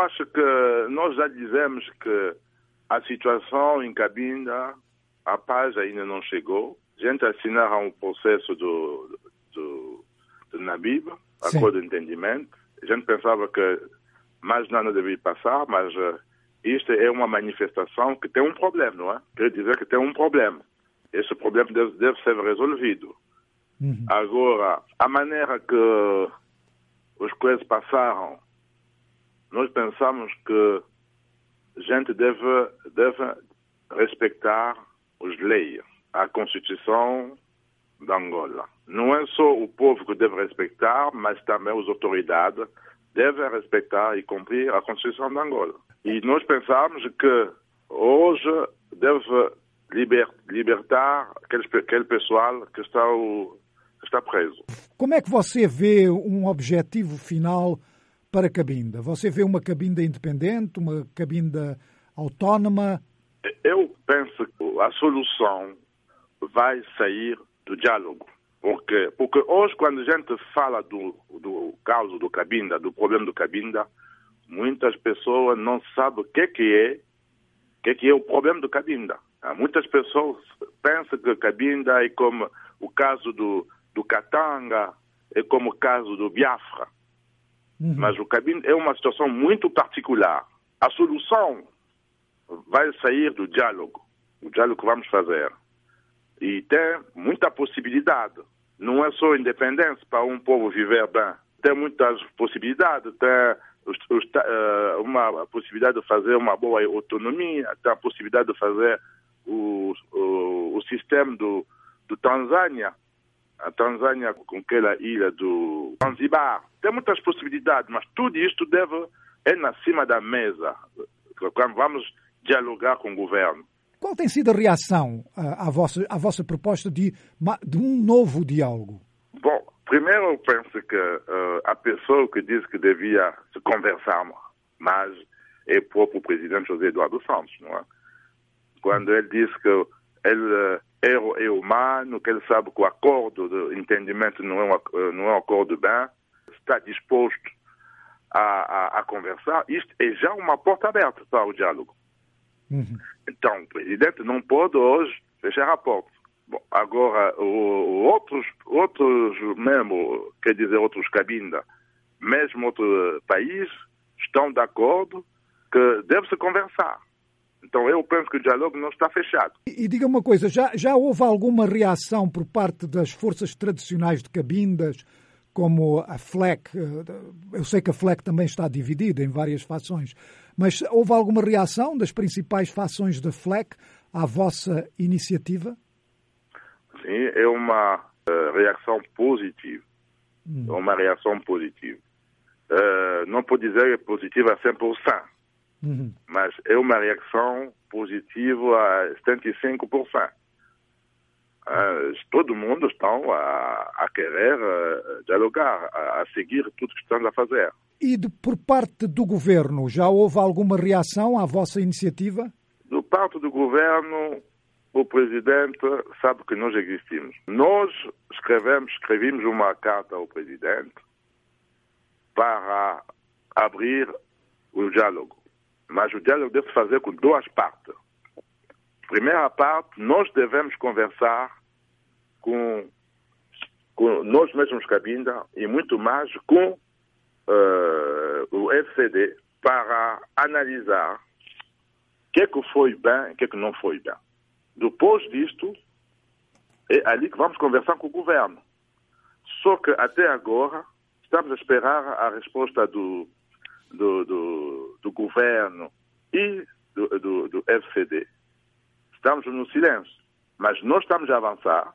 acho que nós já dizemos que a situação em Cabinda, a paz ainda não chegou. A gente assinaram um processo do NABIB, acordo de entendimento. A gente pensava que mais nada devia passar, mas isto é uma manifestação que tem um problema, não é? Quer dizer que tem um problema. Esse problema deve ser resolvido. Agora, a maneira que as coisas passaram, nós pensamos que a gente deve respeitar as leis, a Constituição de Angola. Não é só o povo que deve respeitar, mas também as autoridades devem respeitar e cumprir a Constituição de Angola. E nós pensamos que hoje deve libertar aquele pessoal que está preso. Como é que você vê um objetivo final para Cabinda? Você vê uma Cabinda independente, uma Cabinda autónoma? Eu penso que a solução vai sair do diálogo. Porque hoje, quando a gente fala do caso do Cabinda, do problema do Cabinda, muitas pessoas não sabem o que é o problema do Cabinda. Muitas pessoas pensam que Cabinda é como o caso do Katanga, é como o caso do Biafra. Mas o Cabinda é uma situação muito particular. A solução vai sair do diálogo, o diálogo que vamos fazer. E tem muita possibilidade. Não é só independência para um povo viver bem. Tem muitas possibilidades. Tem uma possibilidade de fazer uma boa autonomia. Tem a possibilidade de fazer o sistema do Tanzânia. A Tanzânia com aquela ilha do Zanzibar. Tem muitas possibilidades, mas tudo isto é na cima da mesa. Quando vamos dialogar com o governo. Qual tem sido a reação à vossa proposta de um novo diálogo? Bom, primeiro eu penso que a pessoa que diz que devia se conversar, mas é o próprio presidente José Eduardo Santos, não é? Quando ele diz que ele é humano, que ele sabe que o acordo de entendimento não é um acordo bem, está disposto a conversar, isto é já uma porta aberta para o diálogo. Então, o presidente não pode hoje fechar a porta. Bom, agora, outros mesmo, quer dizer, outros Cabinda, mesmo outro país, estão de acordo que deve-se conversar. Então, eu penso que o diálogo não está fechado. E diga uma coisa, já houve alguma reação por parte das forças tradicionais de Cabindas, como a FLEC? Eu sei que a FLEC também está dividida em várias fações, mas houve alguma reação das principais fações da FLEC à vossa iniciativa? Sim, é uma reação positiva. É uma reação positiva. Não pode dizer que é positiva a 100%, mas é uma reação positiva a 75%. Todo mundo está a querer dialogar, a seguir tudo que estamos a fazer. E por parte do governo, já houve alguma reação à vossa iniciativa? Do parte do governo, o presidente sabe que nós existimos. Nós escrevemos uma carta ao presidente para abrir o diálogo. Mas o diálogo deve se fazer com duas partes. Primeira parte, nós devemos conversar com nós mesmos Cabinda e muito mais com o FCD para analisar o que é que foi bem e o que é que não foi bem. Depois disto, é ali que vamos conversar com o governo. Só que até agora estamos a esperar a resposta do governo e do FCD. Estamos no silêncio, mas nós estamos a avançar.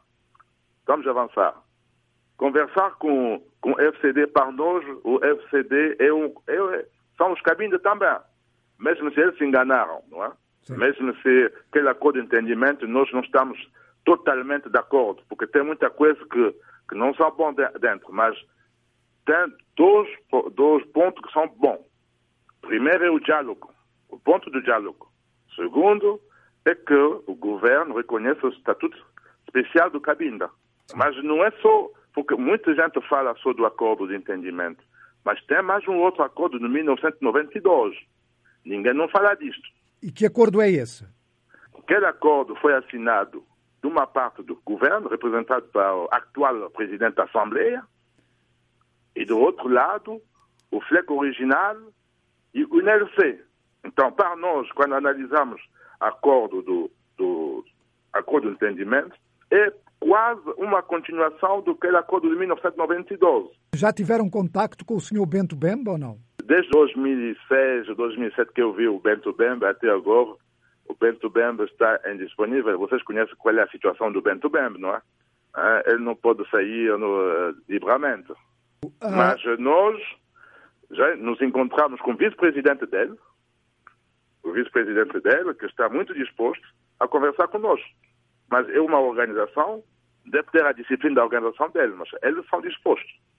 Conversar com o FCD para nós, o FCD são os Cabinda também. Mesmo se eles se enganaram, não é? Sim. Mesmo se aquele acordo de entendimento, nós não estamos totalmente de acordo, porque tem muita coisa que não são bons dentro, mas tem dois pontos que são bons. Primeiro é o diálogo, o ponto do diálogo. Segundo é que o governo reconhece o estatuto especial do Cabinda. Mas não é só, porque muita gente fala só do acordo de entendimento, Mas tem mais um outro acordo de 1992. Ninguém não fala disto. E que acordo é esse? Aquele acordo foi assinado de uma parte do governo, representado pelo atual presidente da Assembleia, e do outro lado, o FLEC original e o NLC. Então, para nós, quando analisamos acordo do acordo de entendimento, é quase uma continuação daquele acordo de 1992. Já tiveram contacto com o Sr. Bento Bemba ou não? Desde 2006 ou 2007 que eu vi o Bento Bemba até agora, o Bento Bemba está indisponível. Vocês conhecem qual é a situação do Bento Bemba, não é? Ele não pode sair livremente. Mas nós já nos encontramos com o vice-presidente dele, que está muito disposto a conversar conosco. Mas é uma organização, deve ter a disciplina da organização dele, mas eles são dispostos.